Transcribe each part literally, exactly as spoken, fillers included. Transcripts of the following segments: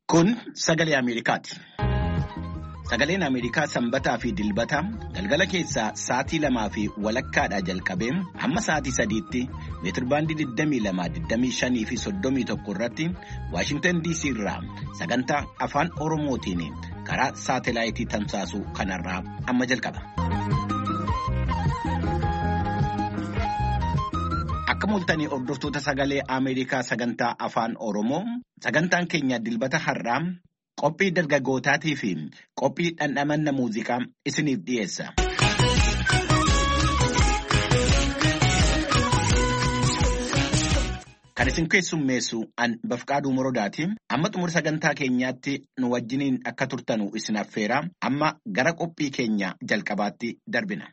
Kun sagalee Ameerikaati. Sagaleen Ameerikaa sanbataa fi dilbataa galgala keessaa sa'aatii lamaa fi walakkaadhaa jalqabee hamma sa'aatii sadiitti meetirbaandii digdamii lama digdamii shanii fi soddomii tokko irratti Waashingtan D C irraa sagantaa afaan Oromootiin karaa saatelaayitii tamsaasuu kanarraa amma jalqaba. Akka mul'atanii hordoftoota sagalee Ameerikaa sagantaa afaan Oromoo sagantaan keenya dilbata har'aa qophii dargaggootaatii fi qophii dhandhamanna muuziqaa isiniif dhiyeessa. Kan isin keessummeessu an Bafqaaduu Morodaati. Amma xumura sagantaa keenyaatti nu wajjiniin akka turtanu isin affeera. Amma gara qophii keenya jalqabaatti darbina.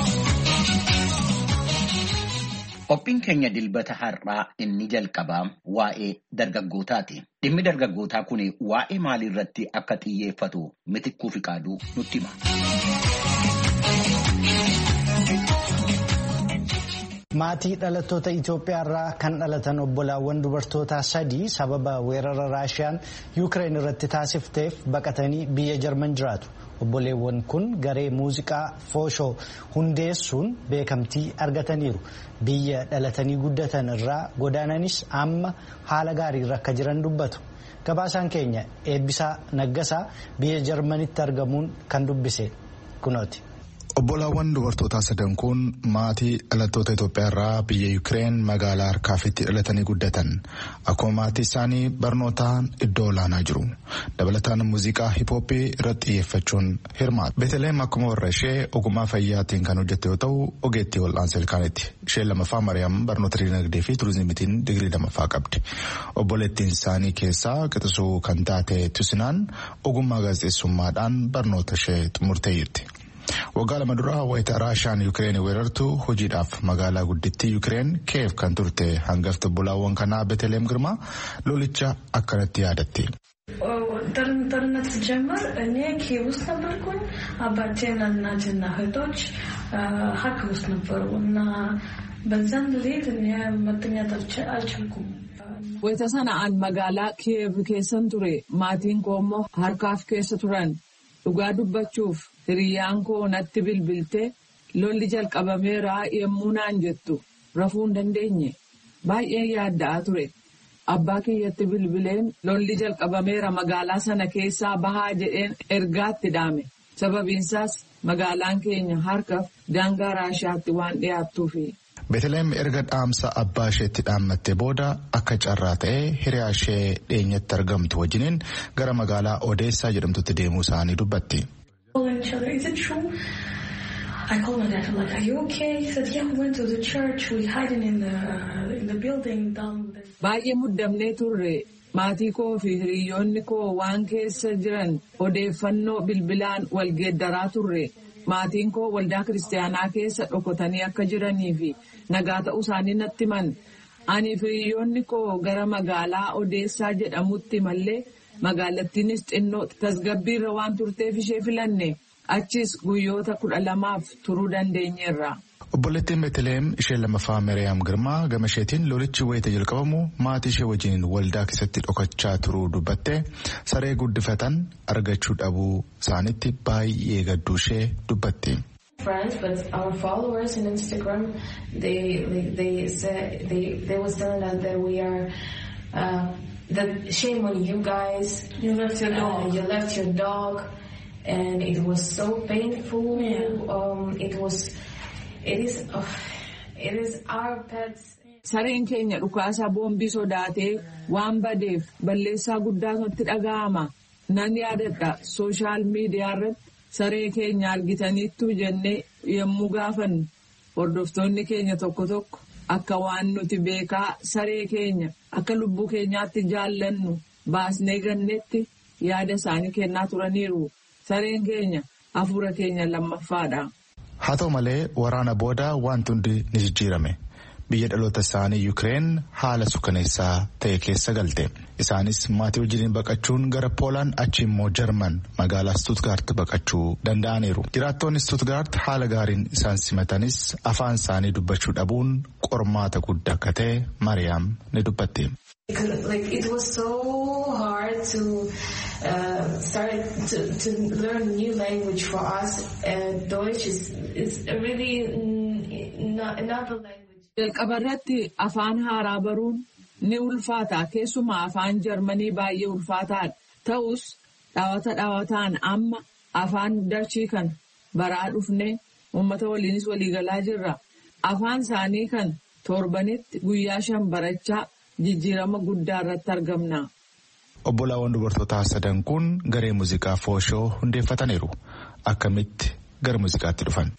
Qophiin keenya dilbata har'aa inni jalqabaa waa'ee dargaggootaati. Dhimmi dargaggootaa kun waa'ee maalii irratti akka xiyyeeffatu Mitikkuu Fiqaaduu nutti hima. Maatii dhalattoota Itoophiyaa irraa kan dhalatan obbolaawwan dubartootaa sadii sababa weerara Raashiyaan Yuukireen irratti taasifteef baqatanii biyya Jarman jiraatu. Obboleewwan kun garee muuziqaa Fooshoo hundeessuun beekamtii argataniiru. Biyya dhalatanii guddatan irraa godaananis amma haala gaarii irra akka jiran dubbatu. Gabaasaan keenya Eebbisaa Naggasaa biyya Jarmanitti argamuun kan dubbise kunooti. Obbolaawwan dubartootaa sadan kun maatii dhalattoota Itoophiyaa irraa biyya Yuukireen magaalaa Harkaafitti dhalatanii guddatan. Akkuma maatii isaanii barnootaan iddoo olaanaa jiru. Dabalataan muuziqaa hiphooppii irratti xiyyeeffachuun hirmaatu. Beeteleem akkuma warra ishee ogummaa fayyaatiin kan hojjette yoo ta'u, ogeettii wal'aansa ilkaaniiti. Isheen lammaffaa Mariyaam barnoota dinagdee fi turizimiitiin digirii lammaffaa qabdi. Obboleettiin isaanii keessaa qixisuu kan taate Tusinaan ogummaa gaazexeessummaadhaan barnoota ishee xumurteetti. Waggaa lama duraa wayita Raashiyaan Yuukireen weerartu hojiidhaaf magaalaa guddittii Yuukireen Kiyev kan turte hangafti obbolaawwan kanaa Beeteleem Girmaa lolicha akkanatti yaadatti. ጦርነት ሲጀመር እኔ ኪየቭ ውስጥ ነበርኩኝ። አባቴና እናቴና እህቶች ሀርኪቭ ውስጥ ነበሩ እና በዛን ሌሊት እኔ መተኛት አልቻልኩም። wayita sanaan magaalaa Kiyev keessan ture maatiin koo immoo Harkaaf keessa turan. Dhugaa dubbachuuf hiriyyaan koo natti bilbiltee lolli jalqabameera yemmuu naan jettu rafuu hin dandeenye baay'ee yaadda'aa ture. Abbaa kiyyatti bilbileen lolli jalqabameera magaalaa sana keessaa bahaa jedheen ergaatti dhaame. Sababiinsaas magaalaan keenya Harkaaf daangaa Raashiyaatti waan dhiyaattuufi. Beeteleem erga dhaamsa abbaa isheetti dhaammattee booda akka carraa ta'ee hiriyaa ishee dheenyatti argamtu wajjiniin gara magaalaa Odeessaa jedhamtutti deemuu isaanii dubbatti. I called my dad. I'm like, "Are you okay?" He said, "Yeah, we went to the church. We hiding in the in the building down there." Baay'ee muddamnee turre maatii koo fi hiriyoonni koo waan keessa jiran odeeffannoo bilbilaan wal geeddaraa turre. Maatiin koo waldaa kiristaanaa keessa dhokotanii akka jiranii fi nagaa ta'uu isaanii natti himan. Ani fi hiriyoonni koo gara magaalaa Odeessaa jedhamutti mallee magaalattiinis xinnoo tasgabbiirra waan turteef ishee filanne. Achis guyyoota kudha lamaaf turuu dandeenyeerra. Obboleettiin Beeteleem ishee lammaffaa Mariyaam Girmaa gama isheetiin lolichi wayita jalqabamu maatii ishee wajjin waldaa keessatti dhokachaa turuu dubbattee saree guddifatan argachuu dhabuu isaanitti baay'ee gadduu ishee dubbatti. Friends, but our followers in Instagram, they they they say they they was telling us that we are uh, that shame on you guys. You left your dog. Uh, you left your dog. And it was so painful. Yeah. Um, it was, it is, uh, it is our pets. Sareen keenya dhukaasaa boombii sodaatee waan badeef balleessaa guddaa nutti dhaga'ama. Nan yaadadha sooshaal miidiyaa irratti saree keenya argitaniittu jennee yommuu gaafannu hordoftoonni keenya tokko tokko akka waan nuti beekaa saree keenya akka lubbuu keenyaatti jaallannu baasnee gannetti yaada isaanii kennaa turaniiru. Sareen keenya hafuura keenya lammaffaadha. Haa ta'u malee waraana booda wanti hundi ni jijjiirame. Biyya dhaloota isaanii Yuukireen haala suukaneessaa ta'e keessa galte. Isaanis maatii wajjin baqachuun gara Poolaan achi immoo Jarman magaalaa Stuttgart baqachuu danda'aniiru. Jiraattonni Stuttgart haala gaariin isaan simatanis afaan isaanii dubbachuu dhabuun qormaata guddaa akka ta'e Mariyaam ni dubbatti. Like it was so hard to uh, start to, to learn a new language for us. Uh, Deutsch is is really not another language. Jalqabarratti afaan haaraa baruun ni ulfaata. Keessumaa afaan Jarmanii baay'ee ulfaataadha. Ta'us dhaawata dhaawataan amma afaan Dachii kan baraa dhufne uummata waliinis waliigalaa jirra. Afaan isaanii kan torbanitti guyyaa shan barachaa jijjiirama guddaa irratti argamna. Obbolaawwan dubartootaa sadan kun garee muuziqaa Fooshoo hundeeffataniiru. Akkamitti gara muuziqaatti dhufan?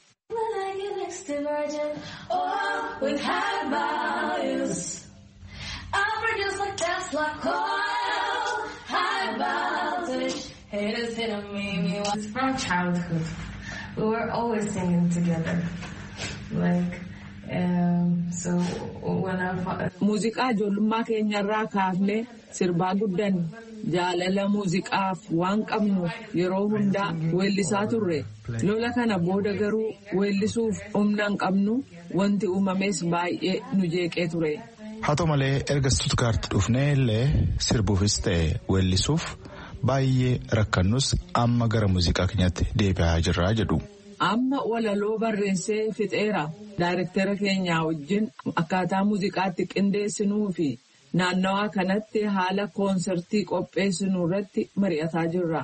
From childhood, we were always singing together. Like, um, so when I... Muuziqaa ijoollummaa keenyarraa kaafnee sirbaa guddan jaalala muuziqaaf waan qabnuuf yeroo hundaa weellisaa turre. Lola kana booda garuu weellisuuf humna hin qabnu wanti uumames baay'ee nu jeeqee ture. Haa ta'u malee erga Stuttgart dhufnee illee sirbuufis ta'e weellisuuf baay'ee rakkannus amma gara muuziqaa keenyatti deebi'aa jirraa jedhu. Amma walaloo barreessee fixeera. Daayirektara keenyaa wajjin akkaataa muuziqaatti qindeessinuu fi naannawaa kanatti haala koonsertii qopheessinuu irratti mari'ataa jirra.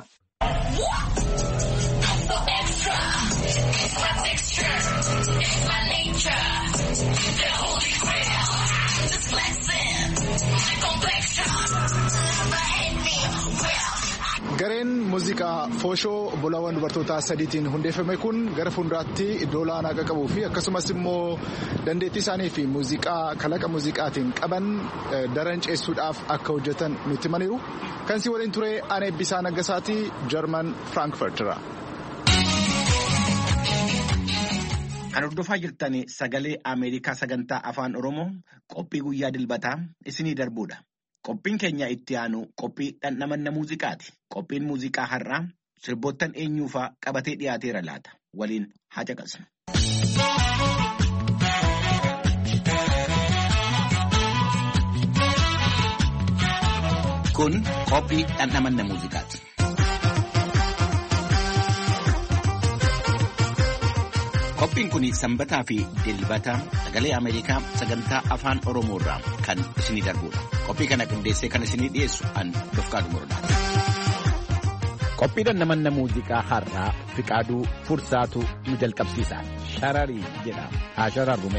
Gareen muuziqaa Fooshoo obbolaawwan dubartootaa sadiitiin hundeeffame kun gara fuulduraatti iddoo olaanaa qabuu fi akkasumas immoo dandeettii isaanii fi muuziqaa kalaqa muuziqaatiin qaban daran ceessuudhaaf akka hojjetan nutti himaniiru. Kan si waliin ture Anee Bisaa Naggasaatii Jarman Frankfurt irraa. Kan hordofaa jirtan sagalee Ameerikaa sagantaa afaan Oromoo qophii guyyaa dilbataa isinii darbuudha. Qophiin keenya itti aanu qophii dhandhamanna muuziqaati. Qophiin muuziqaa har'aa sirboottan eenyuufaa qabatee dhiyaateera laata. Waliin haa caqasnu. Kun qophii dhandhamanna muuziqaati. Qophiin kun sanbataa fi dilbata sagalee Ameerikaa sagantaa afaan Oromoo irraa kan isinii darbuudha. Qophii kana qindeessee kan isinii dhiyeessu an Dofqaaduu Morodaati. Qophii dhandhamanna muuziqaa har'aa Fiqaaduu Fursaatu nu jalqabsiisa. Shararii jedha. Haa shararrume.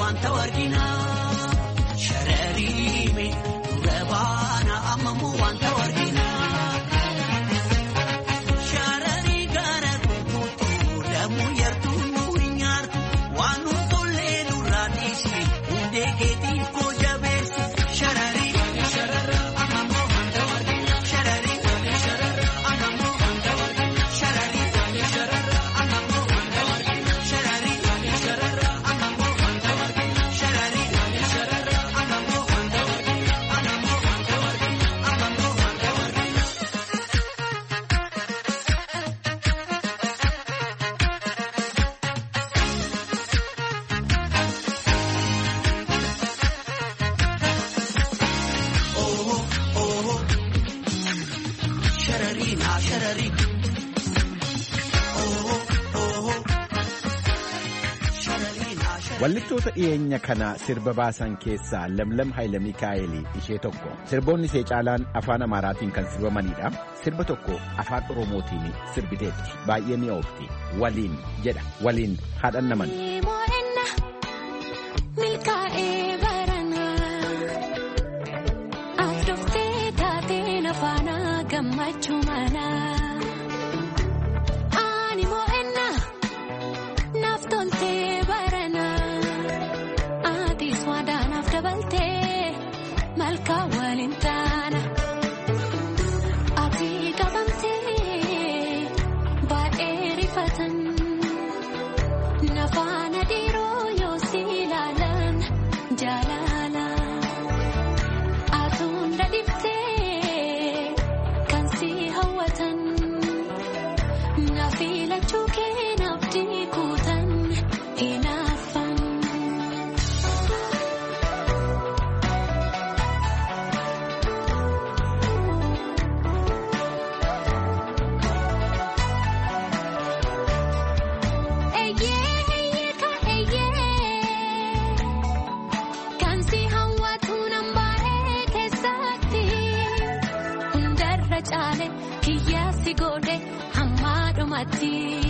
wanta wargina shararime rabana amamu wanta wargina sharari gara kutu lamu yartu nuinyar wanu tolle nuradisi undeketi ko jabes sharari sharara amamu wanta wargina sharari sharara amamu wanta wargina sharari sharara amamu wanta wargina sharari sharara amamu wanta wargina sharari sharara amamu wanta wargina amamu wanta wargina amamu wanta wargina oh oh sharari na sharari oh oh sharari na sharari Wallistoota dhiyeenya kana sirba baasan keessaa Lamlam Hayila Mikaa'el ishee tokko. Sirboonni ishee caalaan afaan Amaaraatiin kan sirbamanidha. Sirba tokko afaan Oromootiin sirbiteetti. Baay'ee mi'oofti. Waliin jedha. Waliin haadhan naman. Milkaa'ee baranaa Afdooftee taateen afaanaa gammachuu manaa Ani moo'enna naaf toltee baranaa Atiis waadaanaaf dabaltee malkaa waliin taana Ati qabamtee baay'ee rifatan Nafaana dhiiroo yoo si ilaalan jaalala Atuun dadhiftee kan si hawwatan Nafiilachuu kee naafdii kuutan hinaafan Eeyyee eeyyee ka eeyyee kan si hawwatu nan baay'ee keessatti hundarra caale kiyyaa si godhe hammaa dhumatti.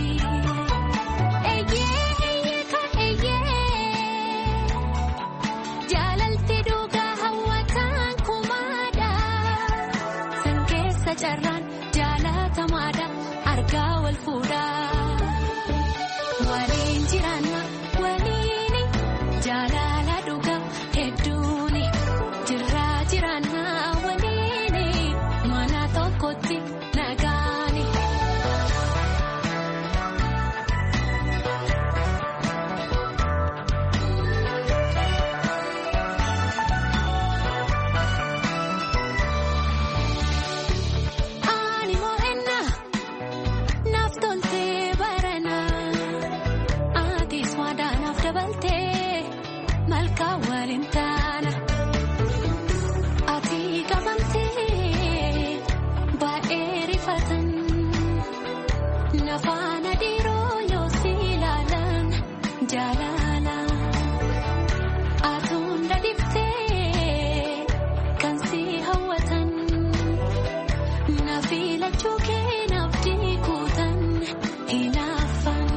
Eeyyee eeyyee ka eeyyee jaalalti dhugaa hawwataan kumaadha san keessa carraan jaalatamaadha argaa wal fuudhaa. Waliin jiraanna waliini jaalala dhugaa hedduuni jirraa jiraanna waliini mana tokkotti nagaani. Ani moo'enna naaf toltee baranaa Atiis waadaanaaf dabaltee malkaa waliin taana Ati qabamtee baay'ee rifatan Nafaana dhiiroo yoo si ilaalan jaalala Atuun dadhiftee kan si hawwatan Nafiilachuu kee naafdii kuutan hinaafan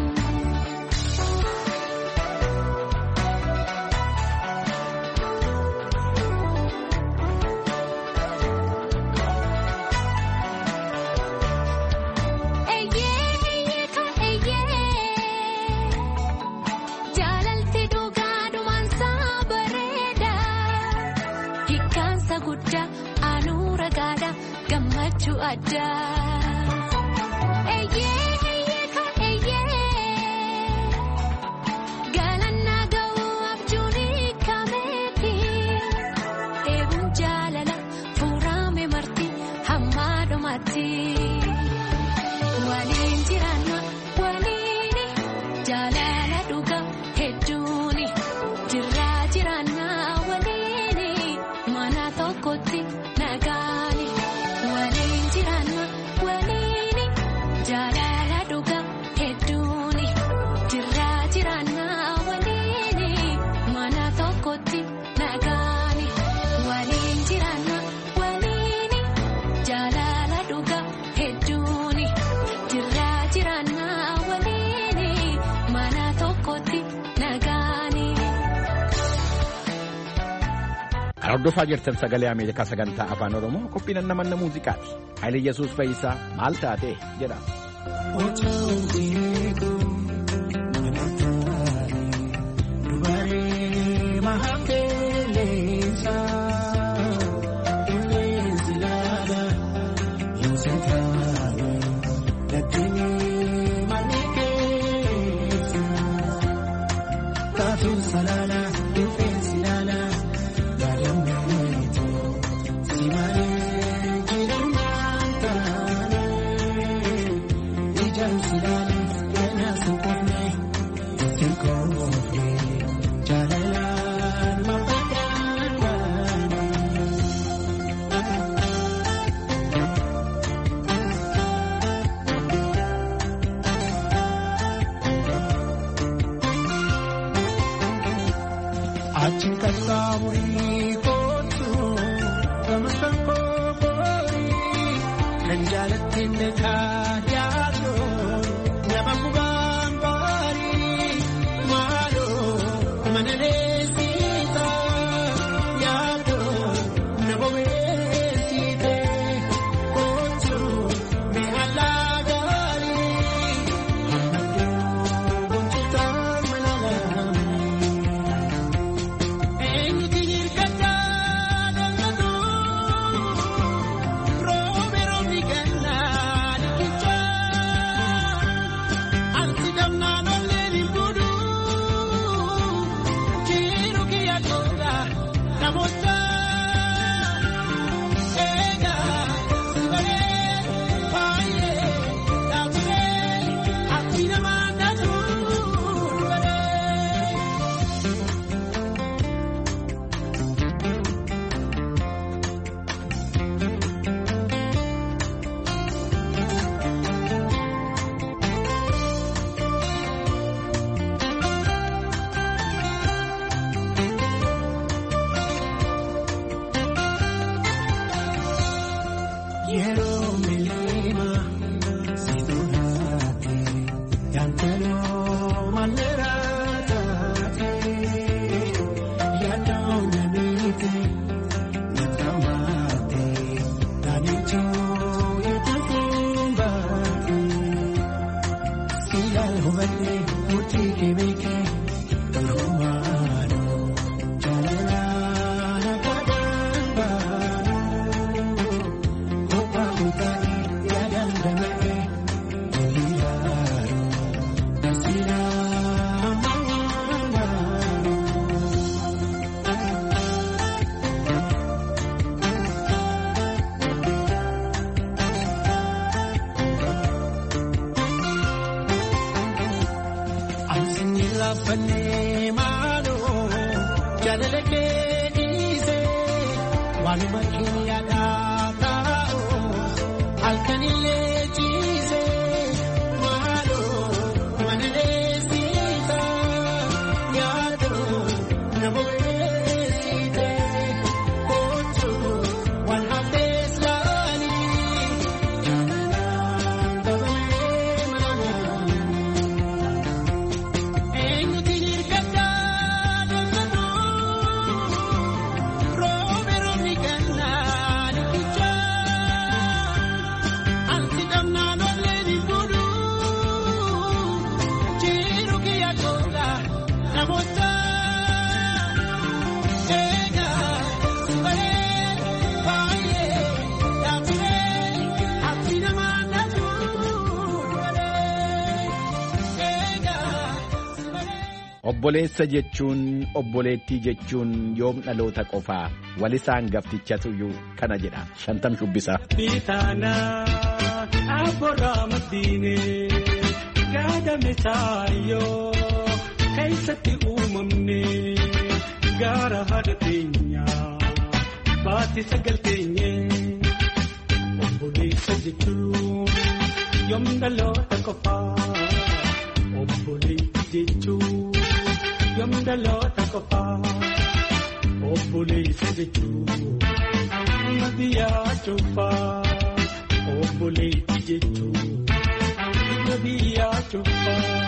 Eeyyee eeyyee ka eeyyee jaalalti dhugaa dhumaansaa bareeda hiikkaansa guddaa anuu ragaadha gammachuu addaa. Eeyyee eeyyee ka eeyyee galannaa ga'uu abjuun hiikameeti eeguun jaalala fuuraame marti hammaa dhumatti. Waliin jiraanna waliini jaalala dhugaa hedduuni jirraa jiraanna waliini mana tokkotti nagaani. Waliin jiraanna Hordofaa jirtan sagalee Ameerikaa sagantaa afaan Oromoo qophiin namanna muuziqaati. Haile Yesuus Fayyisaa maal taate jedha. Obboleessa jechuun obboleettii jechuun yoom dhaloota qofaa walisaan gaftichatuyyuu kana jedha shantam shubbisaa. Bitaana abboorraa maddiine gaadame saayoo keessatti uumamne gaara haadha teenyaa baatti sagal teenye obboleessa jechuun yoom dhaloota qofaa obboleettii jechuun. Yoom dhaloota qofaa obboleessa jechuun biyyaa cufaa obboleettii jechuun biyyaa cufaa.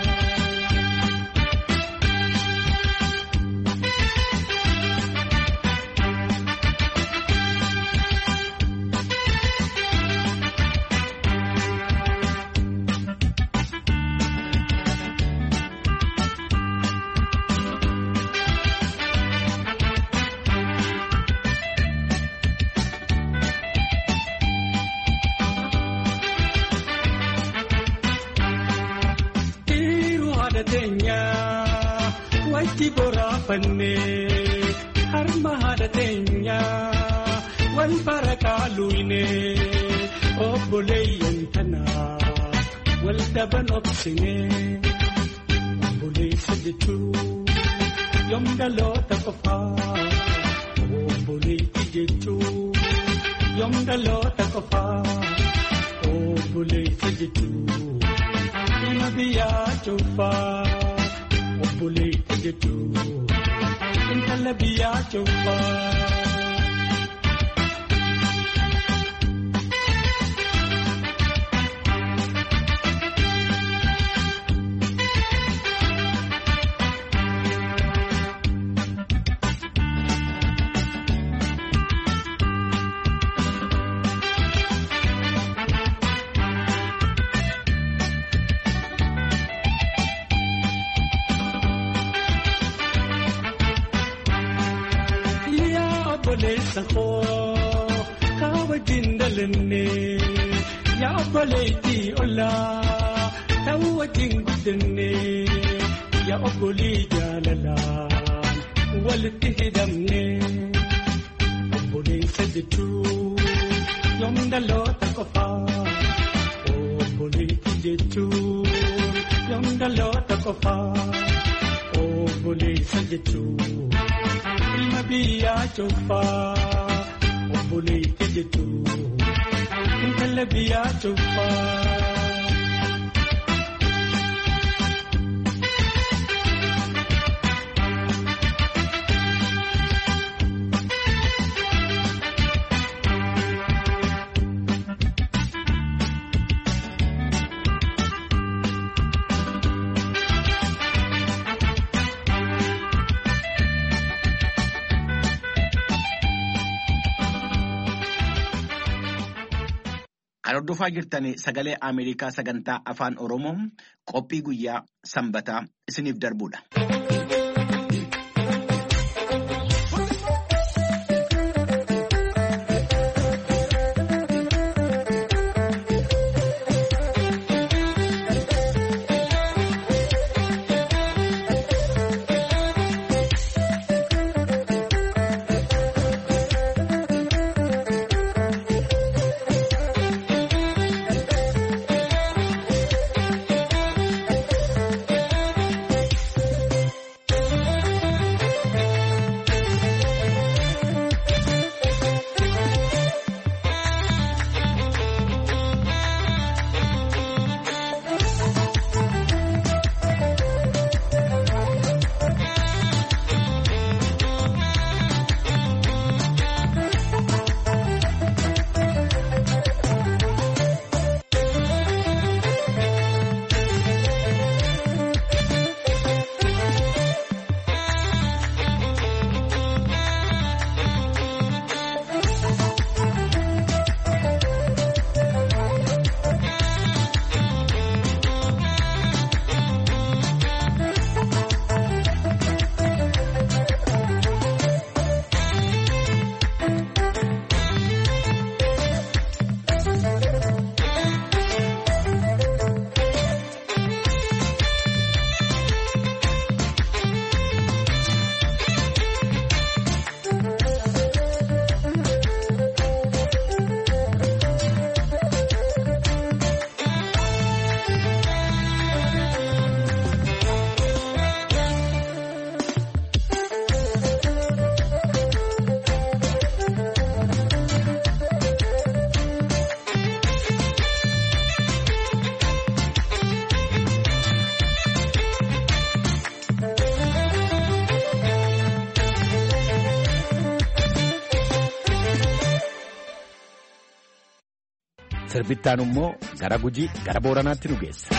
teenya wajji boraafanne harma haadha teenya wal barakaa luyne obboleeyyan tanaa wal daban obsine obboleessa jechuun yoom dhaloota qofaa obboleetti jechuun yoom dhaloota qofaa obboleessa jechuun ilma biyyaa cuuffaa obboleetti jechuun intala biyyaa cuuffaa. Yaa obboleettii ollaa ta'uu wajjin guddinne yaa obbolii jaalalaan walitti hidhamne obboleessa jechuun yoom dhaloota qofaa obboleetti jechuun yoom dhaloota qofaa obboleessa jechuun ilma biyyaa cuuffaa obboleetti jechuun. Intala biyyaa cuuffaa. Kan hordofaa jirtan sagalee Ameerikaa sagantaa afaan Oromoo qophii guyyaa sanbataa isiniif darbudha. Sirbittaan immoo gara Gujii gara Booranaatti nu geessa.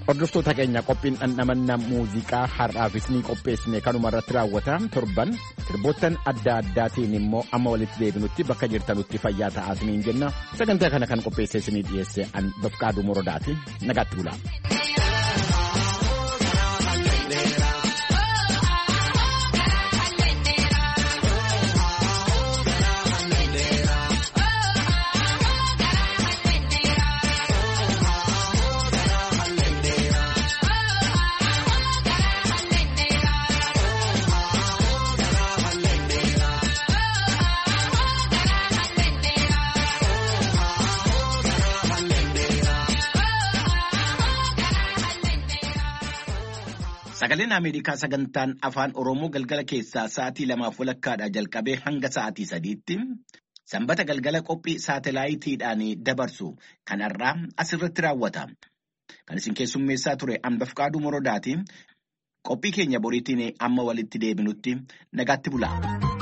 Hordoftoota keenya qophiin dhandhamanna muuziqaa har'aafis ni qopheessine kanuma irratti raawwata. Torban sirboottan adda addaatiin immoo amma walitti deebinutti bakka jirtanutti fayyaa ta'aa isiniin jenna. Sagantaa kana kan qopheessee isinii dhiyeesse an Bafqaaduu Morodaati. Nagaatti bulaa. Sagaleen Ameerikaa sagantaan afaan Oromoo galgala keessaa sa'aatii lamaaf walakkaadhaa jalqabee hanga sa'aatii sadiitti sanbata galgala qophii saatalaayitiidhaan dabarsu kanarraa asirratti raawwata. Kan isin keessummeessaa ture an Bafqaaduu Morodaati. Qophii keenya boriitiin amma walitti deebinutti nagaatti bulaa.